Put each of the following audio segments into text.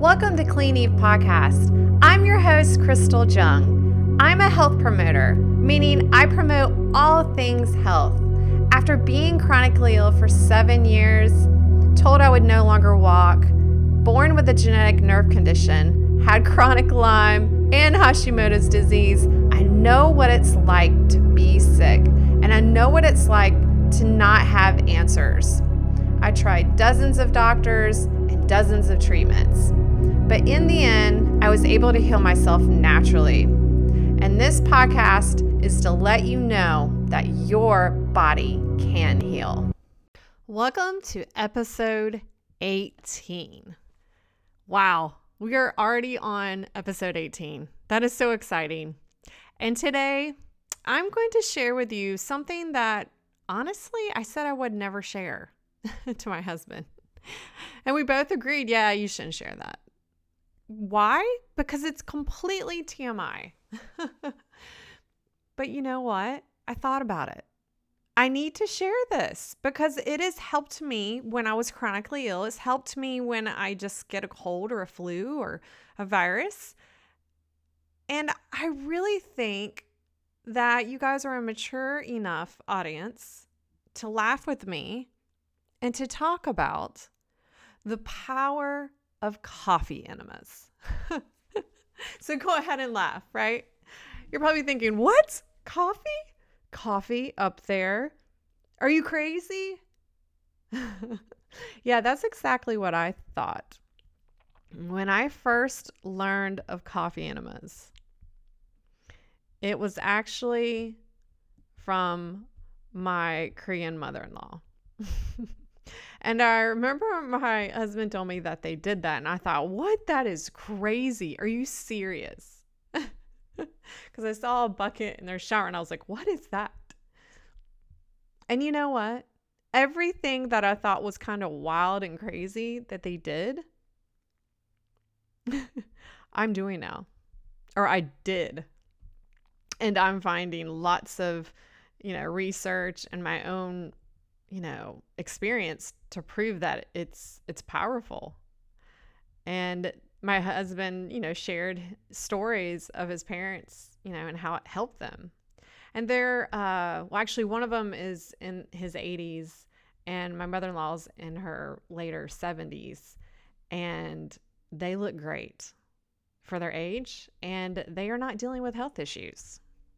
Welcome to Clean Eve Podcast. I'm your host, Crystal Jung. I'm a health promoter, meaning I promote all things health. After being chronically ill for 7 years, told I would no longer walk, born with a genetic nerve condition, had chronic Lyme and Hashimoto's disease, I know what it's like to be sick, and I know what it's like to not have answers. I tried dozens of doctors and dozens of treatments. But in the end, I was able to heal myself naturally. And this podcast is to let you know that your body can heal. Welcome to episode 18. Wow, we are already on episode 18. That is so exciting. And today, I'm going to share with you something that honestly, I said I would never share to my husband. And we both agreed, yeah, you shouldn't share that. Why? Because it's completely TMI. But you know what? I thought about it. I need to share this because it has helped me when I was chronically ill. It's helped me when I just get a cold or a flu or a virus. And I really think that you guys are a mature enough audience to laugh with me and to talk about the power of coffee enemas. So go ahead and laugh, right? You're probably thinking, what? Coffee? Coffee up there? Are you crazy? Yeah, that's exactly what I thought. When I first learned of coffee enemas, it was actually from my Korean mother-in-law. And I remember my husband told me that they did that. And I thought, what? That is crazy. Are you serious? Because I saw a bucket in their shower and I was like, what is that? And you know what? Everything that I thought was kind of wild and crazy that they did, I'm doing now. Or I did. And I'm finding lots of, research and my own experience to prove that it's powerful. And my husband, shared stories of his parents, and how it helped them. And they're, actually one of them is in his 80s and my mother-in-law's in her later 70s, and they look great for their age and they are not dealing with health issues.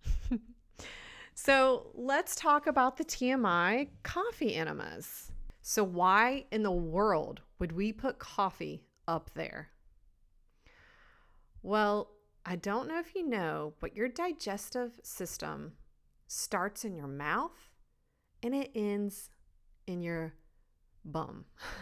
So let's talk about the TMI coffee enemas. So why in the world would we put coffee up there? Well, I don't know if you know, but your digestive system starts in your mouth and it ends in your bum.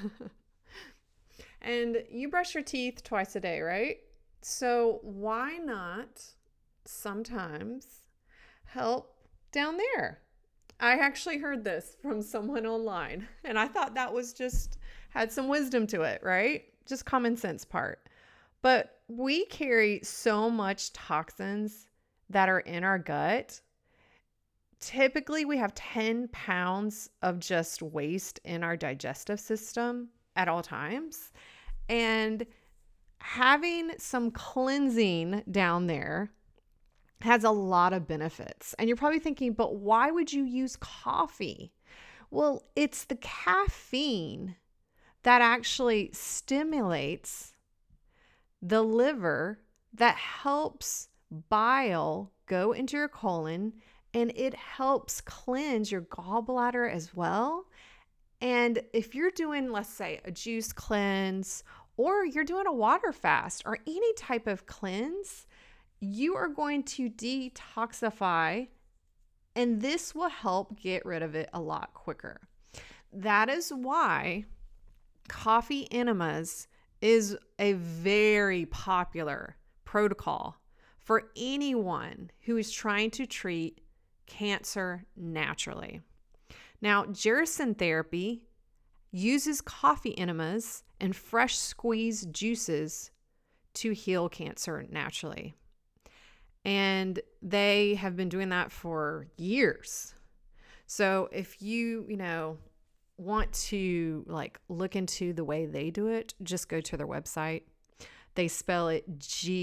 And you brush your teeth twice a day, right? So why not sometimes help down there? I actually heard this from someone online and I thought that was just had some wisdom to it, right? Just common sense part. But we carry so much toxins that are in our gut. Typically, we have 10 pounds of just waste in our digestive system at all times. And having some cleansing down there has a lot of benefits. And you're probably thinking, but why would you use coffee? Well, it's the caffeine that actually stimulates the liver that helps bile go into your colon, and it helps cleanse your gallbladder as well. And if you're doing, let's say, a juice cleanse, or you're doing a water fast or any type of cleanse, you are going to detoxify, and this will help get rid of it a lot quicker. That is why coffee enemas is a very popular protocol for anyone who is trying to treat cancer naturally. Now, Gerson therapy uses coffee enemas and fresh squeezed juices to heal cancer naturally. And they have been doing that for years. So if you want to look into the way they do it, just go to their website. They spell it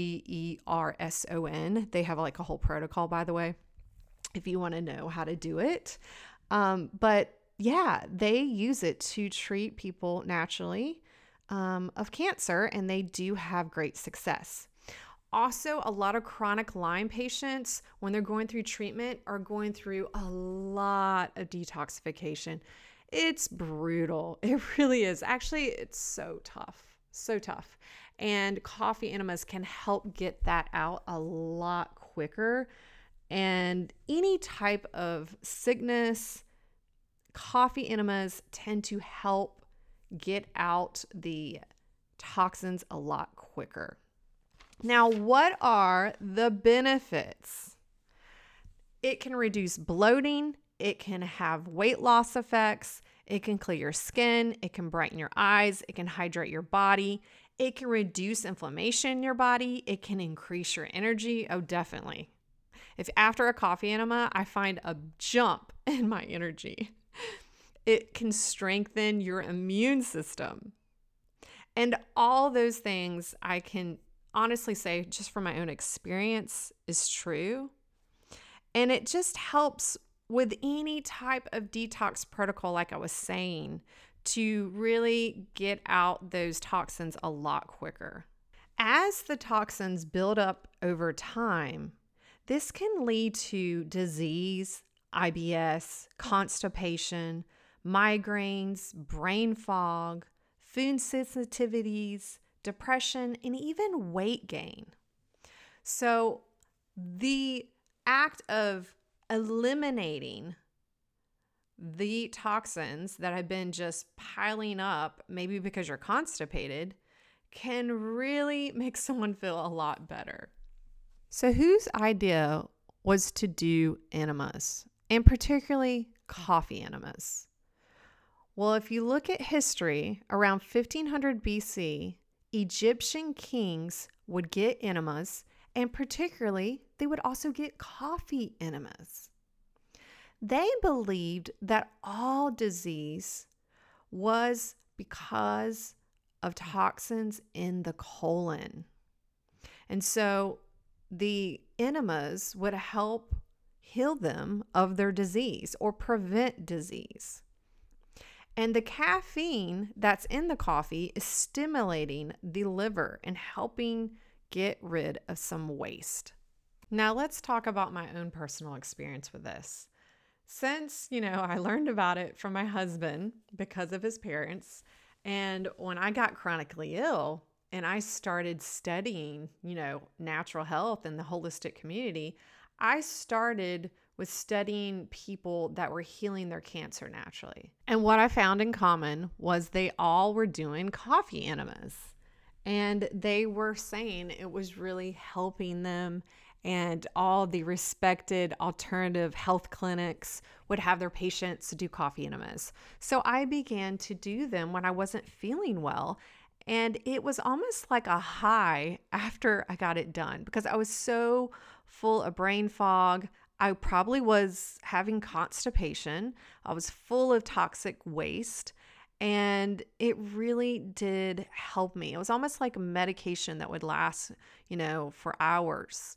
Gerson. They have like a whole protocol, by the way, if you want to know how to do it. But yeah, they use it to treat people naturally of cancer, and they do have great success. Also, a lot of chronic Lyme patients, when they're going through treatment, are going through a lot of detoxification. It's brutal. It really is. Actually, it's so tough. So tough. And coffee enemas can help get that out a lot quicker. And any type of sickness, coffee enemas tend to help get out the toxins a lot quicker. Now, what are the benefits? It can reduce bloating. It can have weight loss effects. It can clear your skin. It can brighten your eyes. It can hydrate your body. It can reduce inflammation in your body. It can increase your energy. Oh, definitely. If after a coffee enema, I find a jump in my energy. It can strengthen your immune system. And all those things I can honestly say, just from my own experience, is true. And it just helps with any type of detox protocol, like I was saying, to really get out those toxins a lot quicker. As the toxins build up over time, this can lead to disease, IBS, constipation, migraines, brain fog, food sensitivities, depression, and even weight gain. So the act of eliminating the toxins that have been just piling up, maybe because you're constipated, can really make someone feel a lot better. So whose idea was to do enemas, and particularly coffee enemas? Well, if you look at history, around 1500 BC, Egyptian kings would get enemas, and particularly they would also get coffee enemas. They believed that all disease was because of toxins in the colon. And so the enemas would help heal them of their disease or prevent disease. And the caffeine that's in the coffee is stimulating the liver and helping get rid of some waste. Now let's talk about my own personal experience with this. Since, I learned about it from my husband because of his parents, and when I got chronically ill and I started studying, natural health and the holistic community, I started with studying people that were healing their cancer naturally. And what I found in common was they all were doing coffee enemas. And they were saying it was really helping them. And all the respected alternative health clinics would have their patients do coffee enemas. So I began to do them when I wasn't feeling well. And it was almost like a high after I got it done because I was so full of brain fog. I probably was having constipation. I was full of toxic waste, and it really did help me. It was almost like a medication that would last, for hours.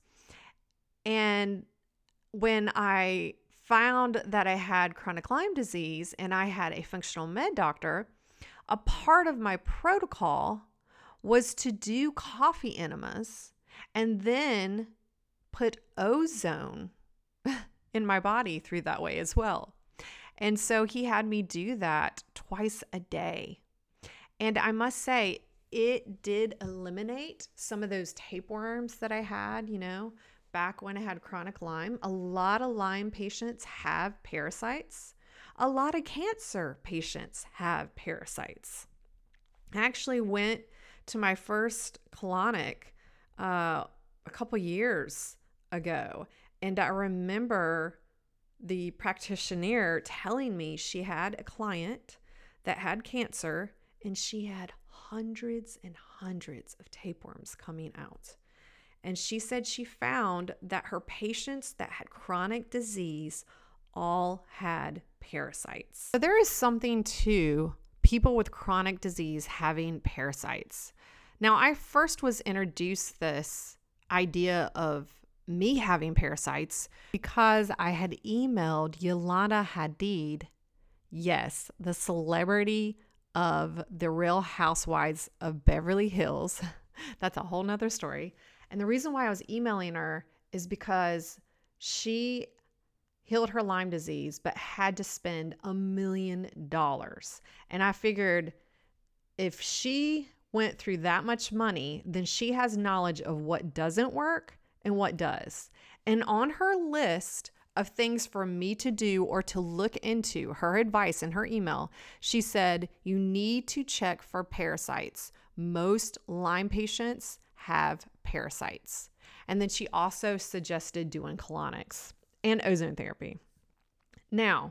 And when I found that I had chronic Lyme disease and I had a functional med doctor, a part of my protocol was to do coffee enemas and then put ozone in my body through that way as well. And so he had me do that twice a day. And I must say, it did eliminate some of those tapeworms that I had, back when I had chronic Lyme. A lot of Lyme patients have parasites. A lot of cancer patients have parasites. I actually went to my first colonic a couple years ago, and I remember the practitioner telling me she had a client that had cancer and she had hundreds and hundreds of tapeworms coming out. And she said she found that her patients that had chronic disease all had parasites. So there is something to people with chronic disease having parasites. Now, I first was introduced this idea of me having parasites because I had emailed Yolanda Hadid, yes, the celebrity of the Real Housewives of Beverly Hills. That's a whole nother story. And the reason why I was emailing her is because she healed her Lyme disease, but had to spend $1 million. And I figured if she went through that much money, then she has knowledge of what doesn't work and what does. And on her list of things for me to do or to look into, her advice in her email, she said, you need to check for parasites. Most Lyme patients have parasites. And then she also suggested doing colonics and ozone therapy. Now,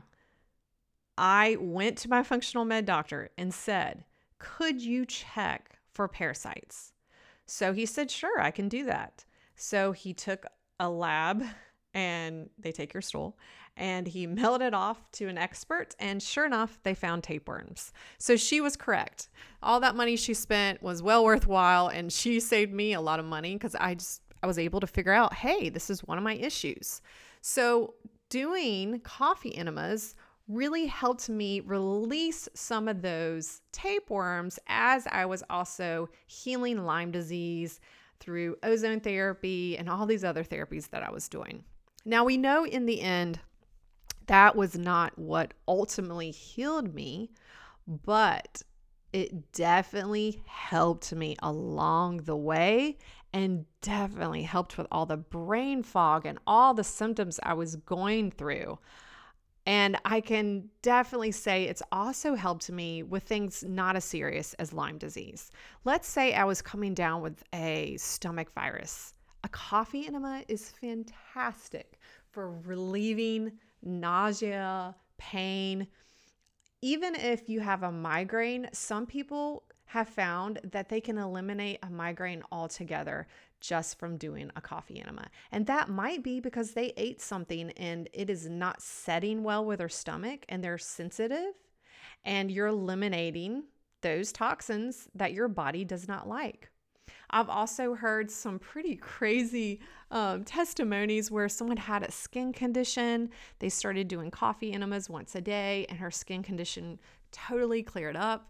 I went to my functional med doctor and said, could you check for parasites? So he said, sure, I can do that. So he took a lab, and they take your stool, and he mailed it off to an expert, and sure enough, they found tapeworms. So she was correct. All that money she spent was well worthwhile, and she saved me a lot of money because I was able to figure out, hey, this is one of my issues. So doing coffee enemas really helped me release some of those tapeworms as I was also healing Lyme disease through ozone therapy and all these other therapies that I was doing. Now, we know in the end that was not what ultimately healed me, but it definitely helped me along the way and definitely helped with all the brain fog and all the symptoms I was going through. And I can definitely say it's also helped me with things not as serious as Lyme disease. Let's say I was coming down with a stomach virus. A coffee enema is fantastic for relieving nausea, pain. Even if you have a migraine, some people have found that they can eliminate a migraine altogether just from doing a coffee enema. And that might be because they ate something and it is not setting well with their stomach and they're sensitive, and you're eliminating those toxins that your body does not like. I've also heard some pretty crazy testimonies where someone had a skin condition. They started doing coffee enemas once a day and her skin condition totally cleared up.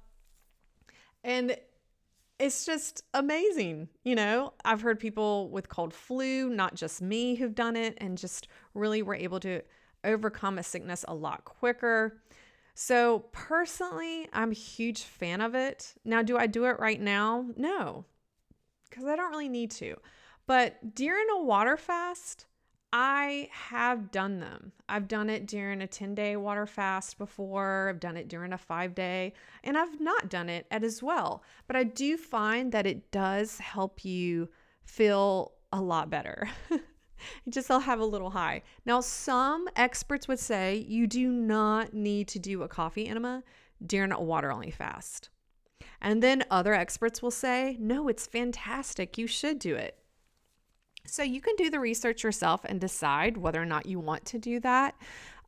And it's just amazing. You know, I've heard people with cold flu, not just me, who've done it and just really were able to overcome a sickness a lot quicker. So personally, I'm a huge fan of it. Now, do I do it right now? No, because I don't really need to. But during a water fast, I have done them. I've done it during a 10-day water fast before. I've done it during a 5-day, and I've not done it as well. But I do find that it does help you feel a lot better. I'll have a little high. Now, some experts would say you do not need to do a coffee enema during a water-only fast. And then other experts will say, no, it's fantastic. You should do it. So you can do the research yourself and decide whether or not you want to do that.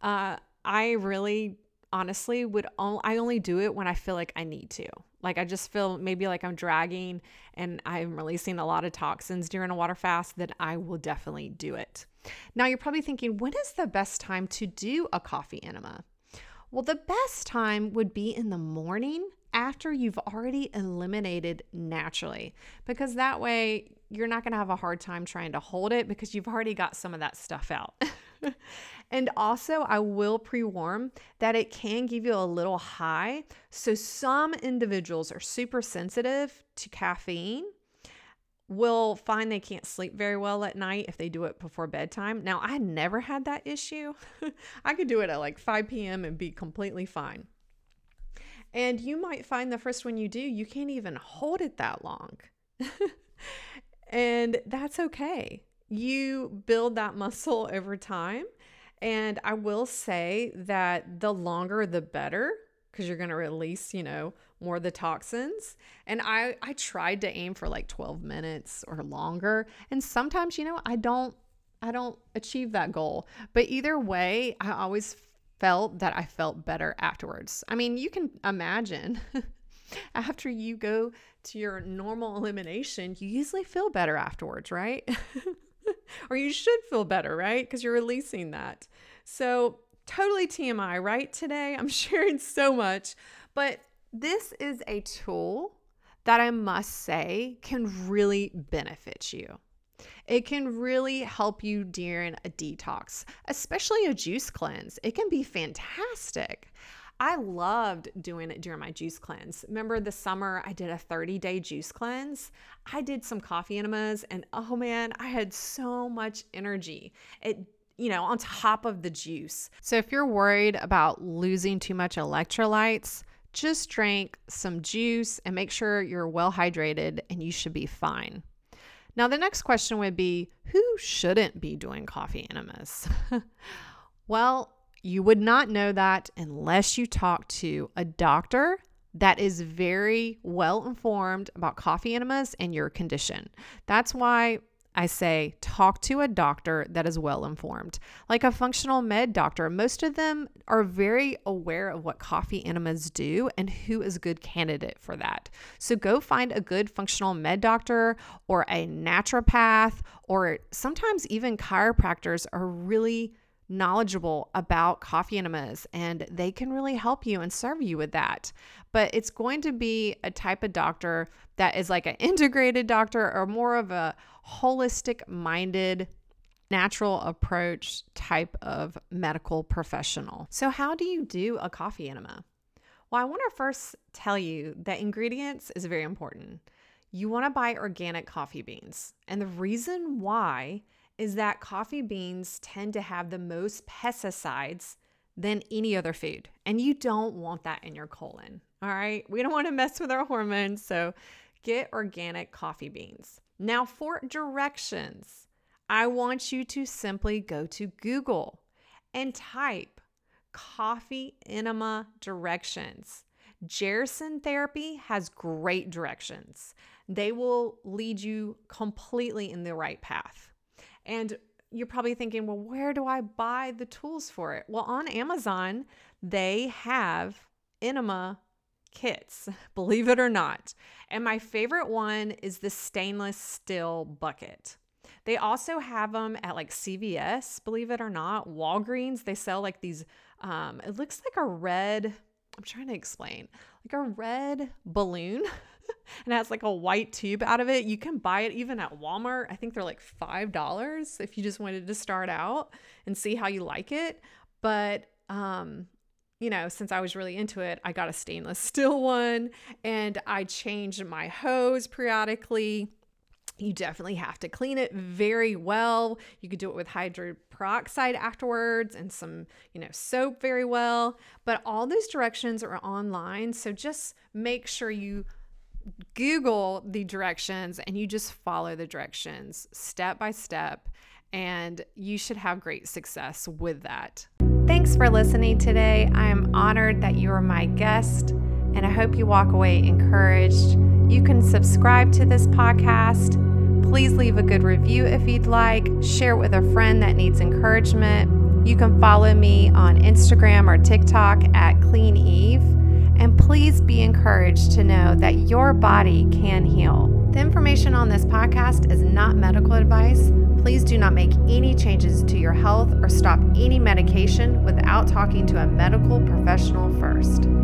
I really, honestly, I only do it when I feel like I need to. Like I just feel maybe like I'm dragging and I'm releasing a lot of toxins during a water fast, then I will definitely do it. Now you're probably thinking, when is the best time to do a coffee enema? Well, the best time would be in the morning after you've already eliminated naturally, because that way you're not going to have a hard time trying to hold it because you've already got some of that stuff out. And also, I will pre-warn that it can give you a little high. So some individuals are super sensitive to caffeine, will find they can't sleep very well at night if they do it before bedtime. Now, I never had that issue. I could do it at like 5 p.m. and be completely fine. And you might find the first one you do, you can't even hold it that long. And that's okay. You build that muscle over time. And I will say that the longer the better, because you're going to release, more of the toxins. And I tried to aim for like 12 minutes or longer. And sometimes, I don't achieve that goal. But either way, I always felt that I felt better afterwards. I mean, you can imagine After you go to your normal elimination, you usually feel better afterwards, right? Or you should feel better, right? Because you're releasing that. So totally TMI, right? Today I'm sharing so much, but this is a tool that I must say can really benefit you. It can really help you during a detox, especially a juice cleanse. It can be fantastic. I loved doing it during my juice cleanse. Remember the summer I did a 30-day juice cleanse? I did some coffee enemas and oh man, I had so much energy. On top of the juice. So if you're worried about losing too much electrolytes, just drink some juice and make sure you're well hydrated and you should be fine. Now, the next question would be, who shouldn't be doing coffee enemas? Well, you would not know that unless you talk to a doctor that is very well informed about coffee enemas and your condition. That's why I say talk to a doctor that is well informed, like a functional med doctor. Most of them are very aware of what coffee enemas do and who is a good candidate for that. So go find a good functional med doctor or a naturopath, or sometimes even chiropractors are really knowledgeable about coffee enemas and they can really help you and serve you with that. But it's going to be a type of doctor that is like an integrated doctor or more of a holistic minded, natural approach type of medical professional. So how do you do a coffee enema? Well, I want to first tell you that ingredients is very important. You want to buy organic coffee beans. And the reason why is that coffee beans tend to have the most pesticides than any other food. And you don't want that in your colon. All right. We don't want to mess with our hormones. So get organic coffee beans. Now for directions, I want you to simply go to Google and type coffee enema directions. Gerson Therapy has great directions. They will lead you completely in the right path. And you're probably thinking, well, where do I buy the tools for it? Well, on Amazon, they have enema kits, believe it or not. And my favorite one is the stainless steel bucket. They also have them at like CVS, believe it or not, Walgreens. They sell like these, it looks like a red, I'm trying to explain, like a red balloon. And it has like a white tube out of it. You can buy it even at Walmart. I think they're like $5 if you just wanted to start out and see how you like it. But, since I was really into it, I got a stainless steel one and I changed my hose periodically. You definitely have to clean it very well. You could do it with hydrogen peroxide afterwards and some, soap very well. But all those directions are online. So just make sure you Google the directions and you just follow the directions step by step, and you should have great success with that. Thanks for listening today. I am honored that you are my guest, and I hope you walk away encouraged. You can subscribe to this podcast. Please leave a good review if you'd like. Share it with a friend that needs encouragement. You can follow me on Instagram or TikTok at Clean Eve. And please be encouraged to know that your body can heal. The information on this podcast is not medical advice. Please do not make any changes to your health or stop any medication without talking to a medical professional first.